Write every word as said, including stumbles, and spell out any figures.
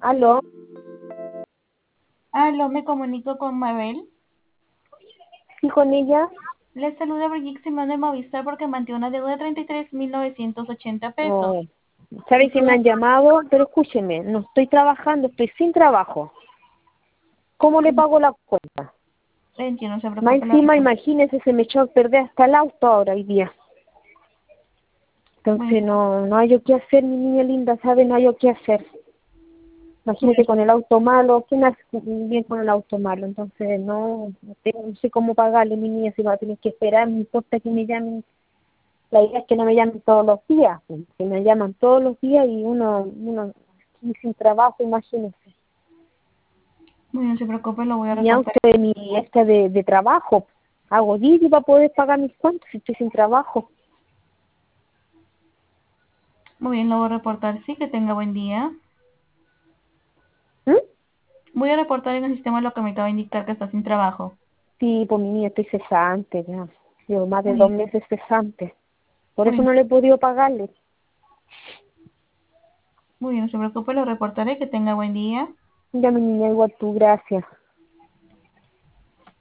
Aló, Aló, me comunico con Mabel. sí, con ella. Les saluda Brigitte Simón de Movistar porque mantiene una deuda de treinta y tres mil novecientos ochenta pesos. Oh, ¿sabe que me Estuve, han llamado? Pero escúcheme, no estoy trabajando, estoy sin trabajo. ¿Cómo le pago la cuenta? entiendo, no se Más preocupe, lo encima, reporto. imagínese, se me echó a perder hasta el auto ahora hoy día. Muy Entonces bien, no, no hay yo qué hacer, mi niña linda, ¿sabe? No hay yo qué hacer. muy Imagínate bien, con el auto malo, ¿quién hace bien con el auto malo? Entonces no, no tengo- no sé cómo pagarle, mi niña, si va a tener que esperar, no importa que me llamen. La idea es que no me llamen todos los días, pues, que me llaman todos los días y uno, uno aquí sin trabajo, imagínese. muy bien, no se preocupe, lo voy a Mi auto reportar. de mi esta de, de trabajo, hago Didi para poder pagar mis cuentas si estoy sin trabajo. Muy bien, lo voy a reportar. Sí, que tenga buen día. ¿Mm? Voy a reportar en el sistema lo que me acaba de indicar que está sin trabajo. Sí, pues mi niña estoy cesante ya. Llevo más de Muy dos bien, meses cesante. Por muy eso bien, no le he podido pagarle. muy bien, no se preocupe, lo reportaré. Que tenga buen día. Ya mi niña, igual tú, gracias.